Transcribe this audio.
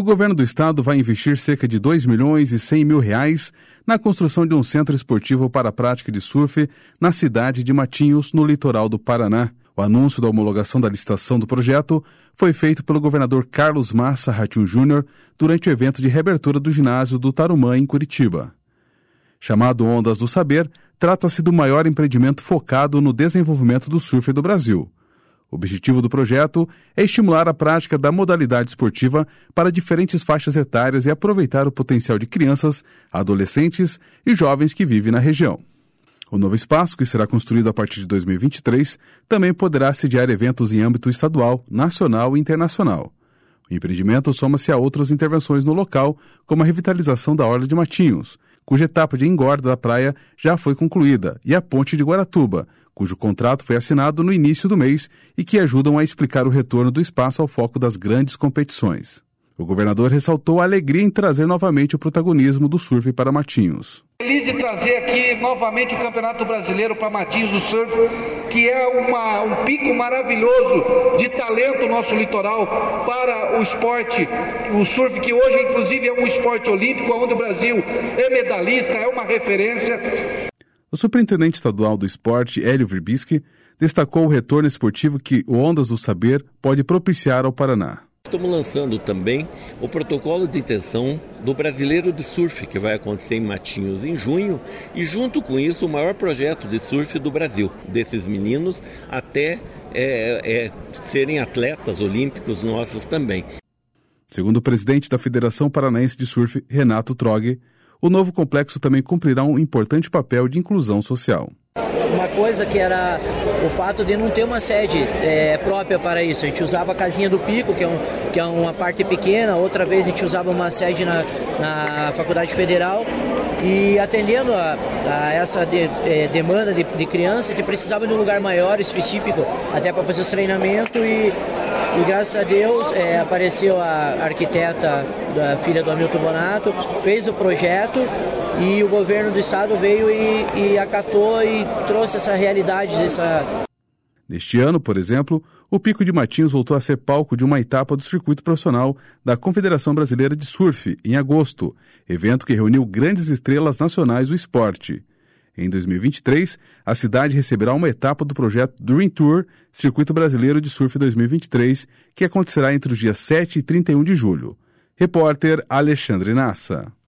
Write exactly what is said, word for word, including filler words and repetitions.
O governo do estado vai investir cerca de dois milhões e cem mil reais na construção de um centro esportivo para a prática de surf na cidade de Matinhos, no litoral do Paraná. O anúncio da homologação da licitação do projeto foi feito pelo governador Carlos Massa Ratinho Júnior durante o evento de reabertura do ginásio do Tarumã, em Curitiba. Chamado Ondas do Saber, trata-se do maior empreendimento focado no desenvolvimento do surf do Brasil. O objetivo do projeto é estimular a prática da modalidade esportiva para diferentes faixas etárias e aproveitar o potencial de crianças, adolescentes e jovens que vivem na região. O novo espaço, que será construído a partir de dois mil e vinte e três, também poderá sediar eventos em âmbito estadual, nacional e internacional. O empreendimento soma-se a outras intervenções no local, como a revitalização da Orla de Matinhos, cuja etapa de engorda da praia já foi concluída, e a Ponte de Guaratuba, cujo contrato foi assinado no início do mês e que ajudam a explicar o retorno do espaço ao foco das grandes competições. O governador ressaltou a alegria em trazer novamente o protagonismo do surf para Matinhos. Feliz de trazer aqui novamente o Campeonato Brasileiro para Matinhos do Surf, que é uma, um pico maravilhoso de talento no nosso litoral para o esporte, o surf, que hoje inclusive é um esporte olímpico, onde o Brasil é medalhista, é uma referência. O superintendente estadual do esporte, Hélio Verbisky, destacou o retorno esportivo que o Ondas do Saber pode propiciar ao Paraná. Estamos lançando também o protocolo de intenção do Brasileiro de Surf, que vai acontecer em Matinhos em junho, e junto com isso o maior projeto de surf do Brasil, desses meninos até é, é, serem atletas olímpicos nossos também. Segundo o presidente da Federação Paranaense de Surf, Renato Trogge, o novo complexo também cumprirá um importante papel de inclusão social. Uma coisa que era o fato de não ter uma sede é, própria para isso. A gente usava a casinha do Pico, que é, um, que é uma parte pequena, outra vez a gente usava uma sede na, na Faculdade Federal, e atendendo a, a essa de, é, demanda de, de criança, que precisava de um lugar maior, específico, até para fazer os treinamentos, e, e graças a Deus é, apareceu a arquiteta, da filha do Hamilton Bonato, fez o projeto, e o governo do estado veio e, e acatou e trouxe essa realidade dessa... Neste ano, por exemplo, o Pico de Matinhos voltou a ser palco de uma etapa do circuito profissional da Confederação Brasileira de Surf, em agosto, evento que reuniu grandes estrelas nacionais do esporte. Em dois mil e vinte e três, a cidade receberá uma etapa do projeto Dream Tour, Circuito Brasileiro de Surf dois mil e vinte e três, que acontecerá entre os dias sete e trinta e um de julho. Repórter Alexandre Nassa.